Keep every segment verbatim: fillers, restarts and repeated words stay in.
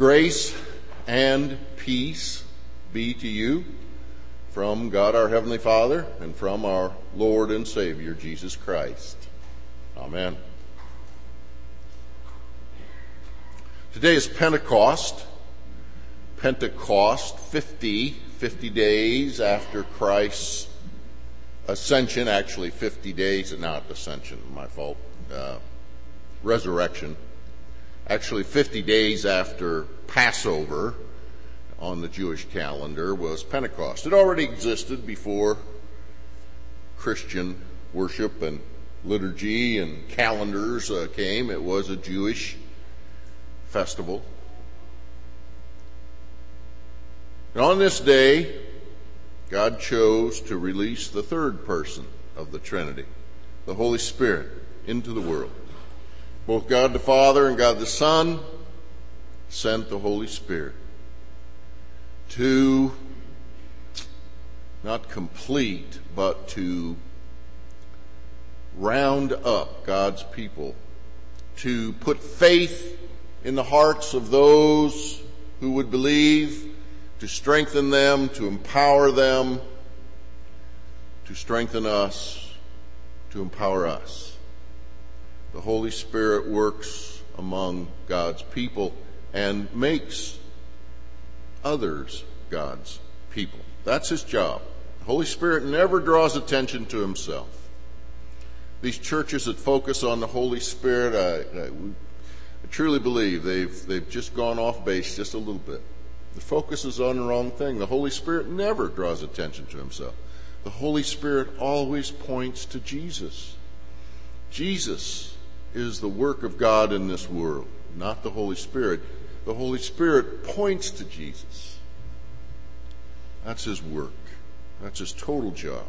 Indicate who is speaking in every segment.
Speaker 1: Grace and peace be to you from God our Heavenly Father and from our Lord and Savior, Jesus Christ. Amen. Today is Pentecost. Pentecost, fifty, fifty days after Christ's ascension, actually fifty days, not ascension, my fault, uh, resurrection. Actually fifty days after Passover on the Jewish calendar was Pentecost. It already existed before Christian worship and liturgy and calendars uh, came. It was a Jewish festival. And on this day, God chose to release the third person of the Trinity, the Holy Spirit, into the world. Both God the Father and God the Son sent the Holy Spirit to not complete, but to round up God's people, to put faith in the hearts of those who would believe, to strengthen them, to empower them, to strengthen us, to empower us. The Holy Spirit works among God's people and makes others God's people. That's his job. The Holy Spirit never draws attention to himself. These churches that focus on the Holy Spirit, I, I, I truly believe they've, they've just gone off base just a little bit. The focus is on the wrong thing. The Holy Spirit never draws attention to himself. The Holy Spirit always points to Jesus. Jesus is the work of God in this world, not the Holy Spirit. The Holy Spirit points to Jesus. That's his work. That's his total job.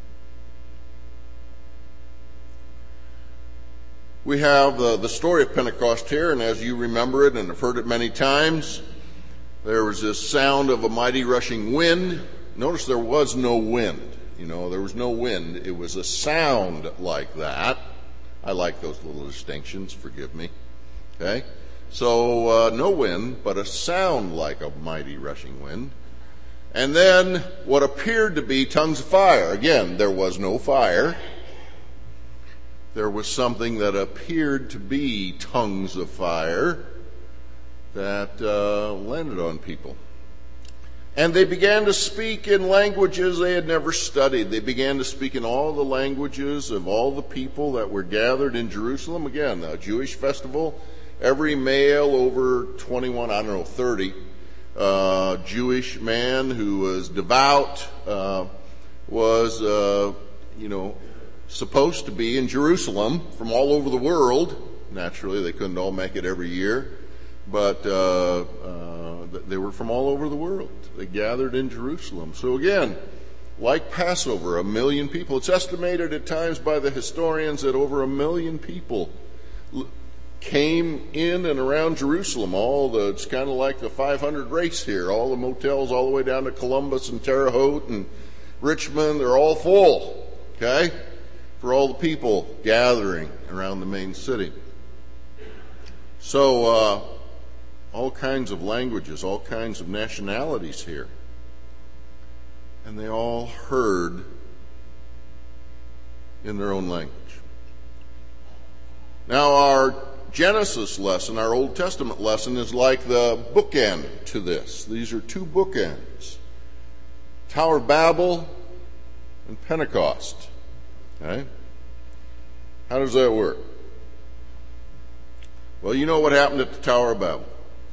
Speaker 1: We have uh, the story of Pentecost here, and as you remember it and have heard it many times, there was this sound of a mighty rushing wind. Notice there was no wind. You know, there was no wind. It was a sound like that. I like those little distinctions, forgive me. Okay? So, uh, no wind, but a sound like a mighty rushing wind. And then what appeared to be tongues of fire. Again, there was no fire. There was something that appeared to be tongues of fire that uh, landed on people. And they began to speak in languages they had never studied. They began to speak in all the languages of all the people that were gathered in Jerusalem. Again, a Jewish festival. Every male over twenty-one, I don't know, thirty, uh, Jewish man who was devout uh, was, uh, you know, supposed to be in Jerusalem from all over the world. Naturally, they couldn't all make it every year. But uh, uh, they were from all over the world. They gathered in Jerusalem. So again, like Passover, a million people. It's estimated at times by the historians that over a million people came in and around Jerusalem. All the it's kind of like the five hundred race here. All the motels all the way down to Columbus and Terre Haute and Richmond, they're all full. Okay? For all the people gathering around the main city. So, uh, all kinds of languages, all kinds of nationalities here. And they all heard in their own language. Now our Genesis lesson, our Old Testament lesson, is like the bookend to this. These are two bookends. Tower of Babel and Pentecost. Okay? How does that work? Well, you know what happened at the Tower of Babel.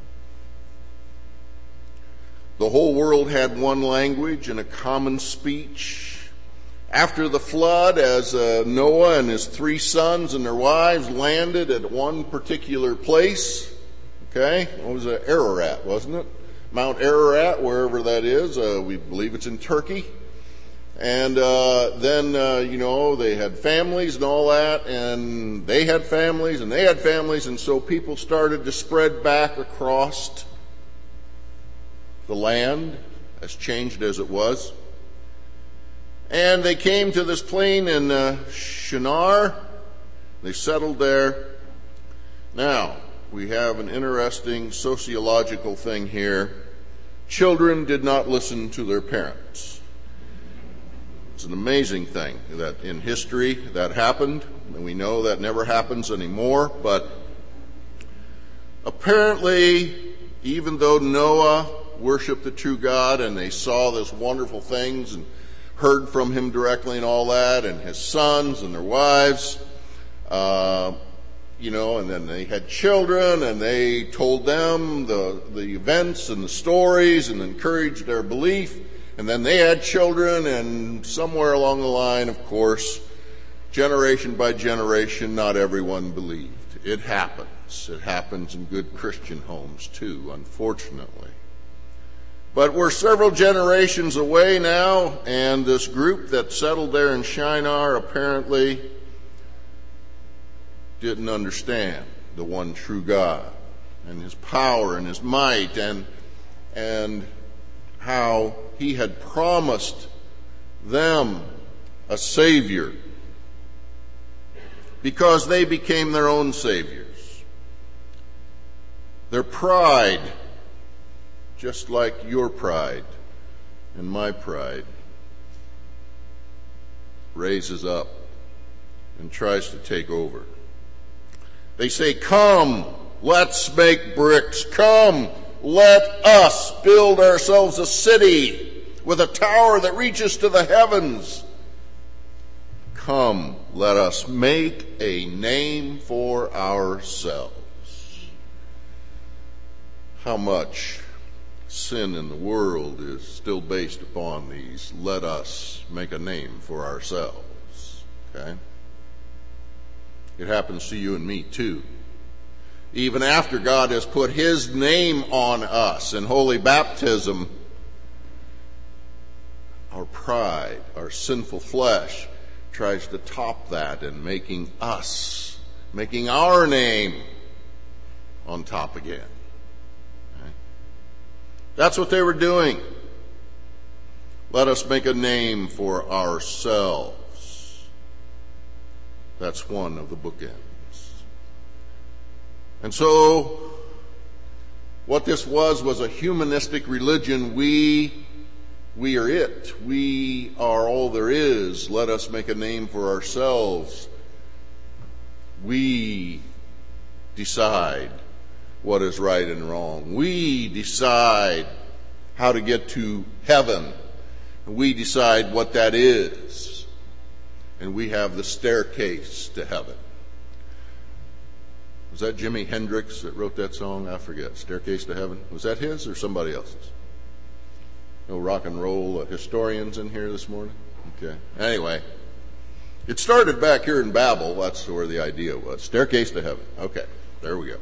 Speaker 1: The whole world had one language and a common speech. After the flood, as uh, Noah and his three sons and their wives landed at one particular place, okay, what was it? Ararat, wasn't it? Mount Ararat, wherever that is. Uh, we believe it's in Turkey. And uh, then, uh, you know, they had families and all that, and they had families, and they had families, and so people started to spread back across the land, as changed as it was. And they came to this plain in uh, Shinar. They settled there. Now, we have an interesting sociological thing here. Children did not listen to their parents. It's an amazing thing that in history that happened, and we know that never happens anymore, but apparently, even though Noah worshiped the true God and they saw these wonderful things and heard from him directly and all that, and his sons and their wives, uh, you know, and then they had children and they told them the, the events and the stories and encouraged their belief. And then they had children, and somewhere along the line, of course, generation by generation, not everyone believed. It happens. It happens in good Christian homes too, unfortunately. But we're several generations away now, and this group that settled there in Shinar apparently didn't understand the one true God and his power and his might and and how he had promised them a Savior because they became their own saviors. Their pride, just like your pride and my pride, raises up and tries to take over. They say, "Come, let's make bricks. Come, let us build ourselves a city with a tower that reaches to the heavens. Come, let us make a name for ourselves." How much sin in the world is still based upon these, let us make a name for ourselves. Okay? It happens to you and me too. Even after God has put his name on us in holy baptism, our pride, our sinful flesh, tries to top that in making us, making our name on top again. Okay? That's what they were doing. Let us make a name for ourselves. That's one of the bookends. And so, what this was was a humanistic religion. We, we are it. We are all there is. Let us make a name for ourselves. We decide what is right and wrong. We decide how to get to heaven. We decide what that is. And we have the staircase to heaven. Was that Jimi Hendrix that wrote that song? I forget. Staircase to Heaven. Was that his or somebody else's? No rock and roll historians in here this morning? Okay. Anyway, it started back here in Babel. That's where the idea was. Staircase to Heaven. Okay. There we go.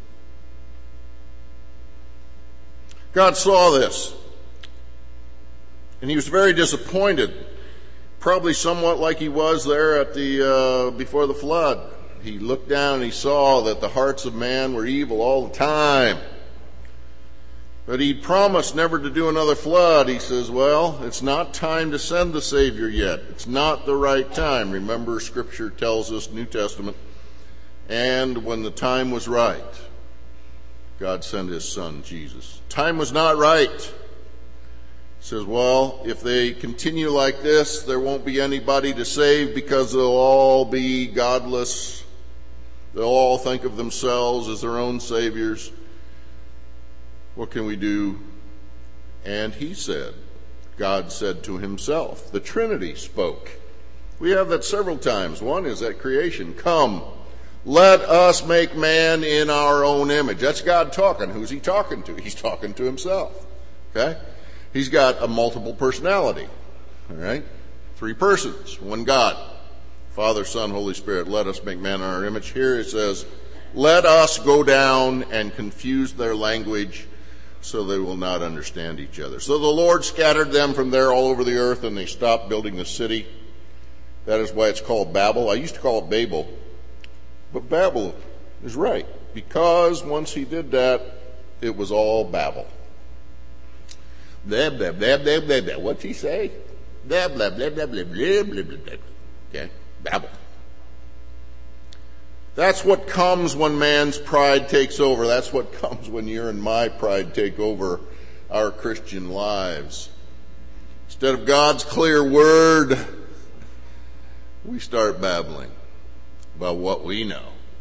Speaker 1: God saw this. And he was very disappointed. Probably somewhat like he was there at the uh, before the flood. He looked down and he saw that the hearts of man were evil all the time. But he promised never to do another flood. He says, well, it's not time to send the Savior yet. It's not the right time. Remember, Scripture tells us, New Testament, and when the time was right, God sent his Son, Jesus. Time was not right. He says, well, if they continue like this, there won't be anybody to save because they'll all be godless. They'll all think of themselves as their own saviors. What can we do? And he said, God said to himself, the Trinity spoke. We have that several times. One is at creation. Come, let us make man in our own image. That's God talking. Who's he talking to? He's talking to himself. Okay? He's got a multiple personality. All right? Three persons, one God. Father, Son, Holy Spirit. Let us make man in our image. Here it says, let us go down and confuse their language so they will not understand each other. So the Lord scattered them from there all over the earth, and they stopped building the city. That is why it's called Babel. I used to call it Babel. But Babel is right, because once he did that, it was all Babel. Blah, blah, blah, blah, blah, blah. What's he say? Blah, blah, blah, blah, blah, blah, blah, blah, blah. Okay, Babel. That's what comes when man's pride takes over. That's what comes when your and my pride take over our Christian lives. Instead of God's clear word, we start babbling about what we know.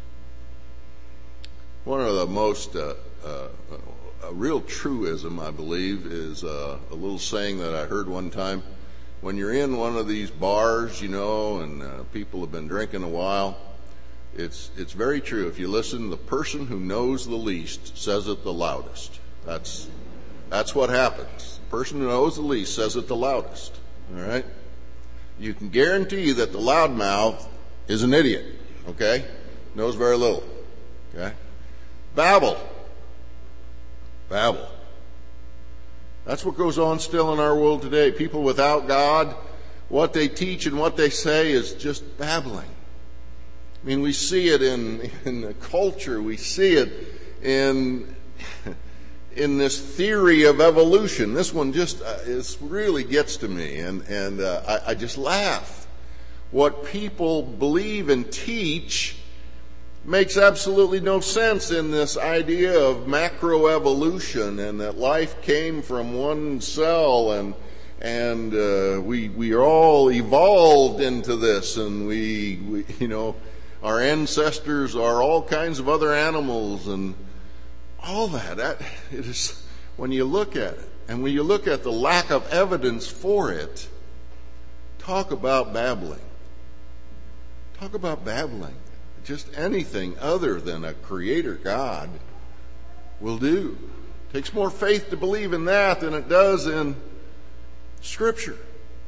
Speaker 1: One of the most, uh, uh, a real truism, I believe, is uh, a little saying that I heard one time. When you're in one of these bars, you know, and uh, people have been drinking a while, it's it's very true. If you listen, the person who knows the least says it the loudest. That's that's what happens. The person who knows the least says it the loudest. All right? You can guarantee that the loudmouth is an idiot, okay? Knows very little, okay? Babble. Babble. That's what goes on still in our world today. People without God, what they teach and what they say is just babbling. I mean, we see it in, in the culture. We see it in, in this theory of evolution. This one just uh, is, really gets to me, and, and uh, I, I just laugh. What people believe and teach makes absolutely no sense in this idea of macroevolution, and that life came from one cell, and and uh, we we are all evolved into this, and we, we you know our ancestors are all kinds of other animals, and all that. That it is, when you look at it, and when you look at the lack of evidence for it, talk about babbling. Talk about babbling. Just anything other than a creator God will do. It takes more faith to believe in that than it does in Scripture.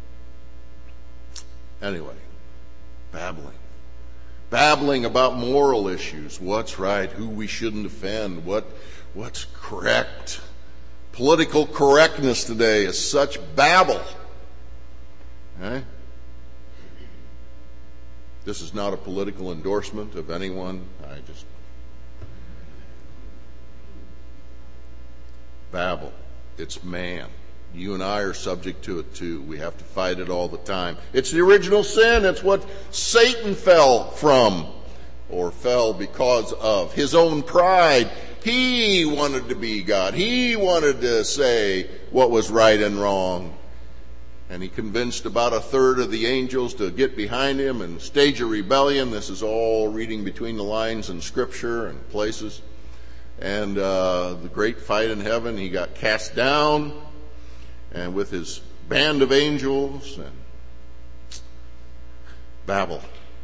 Speaker 1: Anyway, babbling. Babbling about moral issues. What's right, who we shouldn't offend, what what's correct. Political correctness today is such babble. Okay? This is not a political endorsement of anyone. I just babble. It's man. You and I are subject to it too. We have to fight it all the time. It's the original sin. It's what Satan fell from, or fell because of his own pride. He wanted to be God. He wanted to say what was right and wrong. And he convinced about a third of the angels to get behind him and stage a rebellion. This is all reading between the lines in Scripture and places. And uh, the great fight in heaven, he got cast down, and with his band of angels, and Babel.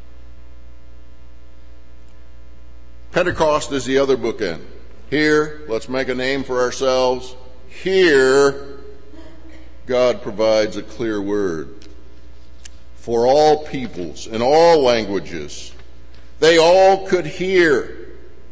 Speaker 1: Pentecost is the other bookend. Here, let's make a name for ourselves. Here, God provides a clear word for all peoples and all languages. They all could hear.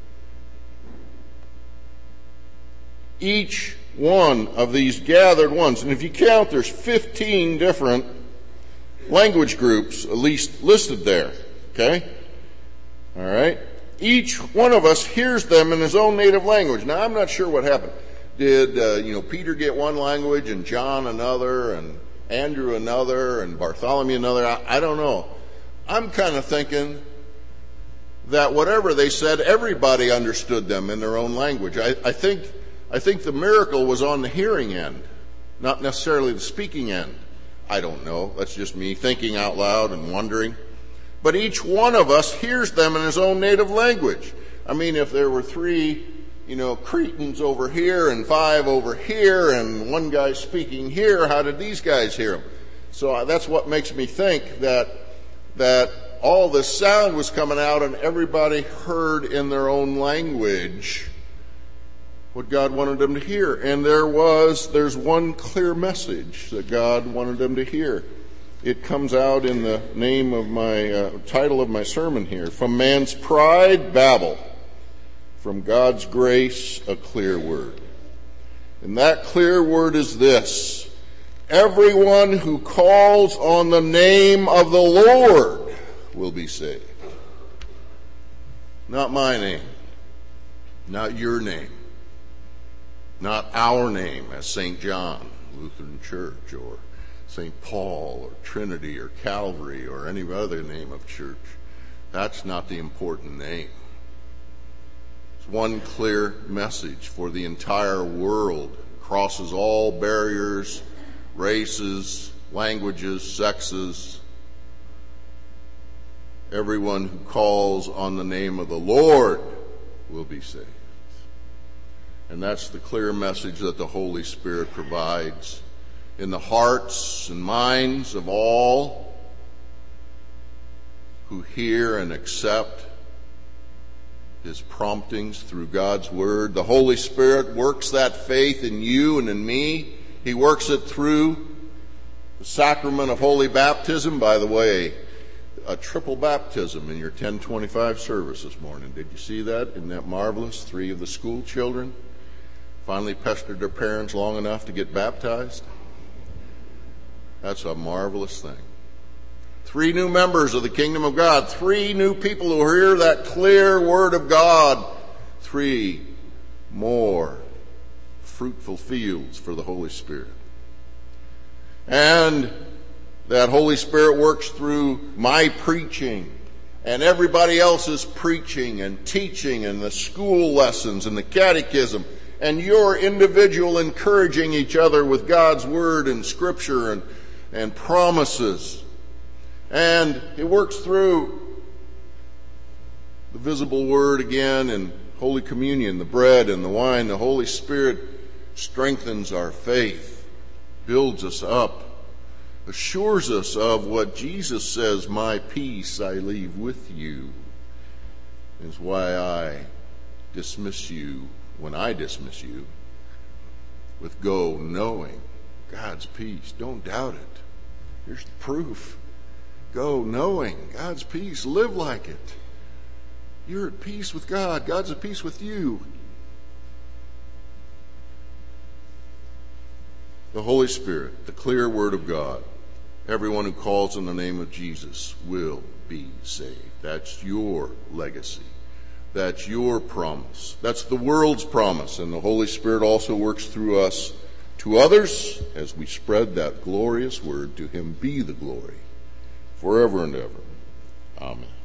Speaker 1: Each one of these gathered ones. And if you count, there's fifteen different language groups at least listed there. Okay? All right? Each one of us hears them in his own native language. Now, I'm not sure what happened. Did, uh, you know, Peter get one language and John another and Andrew another and Bartholomew another? I, I don't know. I'm kind of thinking that whatever they said, everybody understood them in their own language. I, I think I think the miracle was on the hearing end, not necessarily the speaking end. I don't know. That's just me thinking out loud and wondering. But each one of us hears them in his own native language. I mean, if there were three, you know, Cretans over here and five over here and one guy speaking here, how did these guys hear him? So that's what makes me think that that all this sound was coming out and everybody heard in their own language what God wanted them to hear. And there was, there's one clear message that God wanted them to hear. It comes out in the name of my, uh, title of my sermon here. From man's pride, babble. From God's grace, a clear word. And that clear word is this: everyone who calls on the name of the Lord will be saved. Not my name. Not your name. Not our name as Saint John Lutheran Church, or Saint Paul, or Trinity, or Calvary, or any other name of church. That's not the important name. It's one clear message for the entire world. It crosses all barriers, races, languages, sexes. Everyone who calls on the name of the Lord will be saved. And that's the clear message that the Holy Spirit provides in the hearts and minds of all who hear and accept His promptings through God's Word. The Holy Spirit works that faith in you and in me. He works it through the sacrament of holy baptism. By the way, a triple baptism in your ten twenty-five service this morning. Did you see that? Isn't that marvelous? Three of the school children finally pestered their parents long enough to get baptized. That's a marvelous thing. Three new members of the kingdom of God. Three new people who hear that clear word of God. Three more fruitful fields for the Holy Spirit. And that Holy Spirit works through my preaching and everybody else's preaching and teaching and the school lessons and the catechism and your individual encouraging each other with God's Word and Scripture and, and promises. And it works through the visible Word again in Holy Communion, the bread and the wine. The Holy Spirit strengthens our faith, builds us up, assures us of what Jesus says, my peace I leave with you, is why I dismiss you when I dismiss you with go knowing God's peace. Don't doubt it. Here's the proof. Go knowing God's peace. Live like it. You're at peace with God. God's at peace with you. The Holy Spirit, the clear Word of God. Everyone who calls on the name of Jesus will be saved. That's your legacy. That's your promise. That's the world's promise. And the Holy Spirit also works through us to others as we spread that glorious word. To Him be the glory forever and ever. Amen.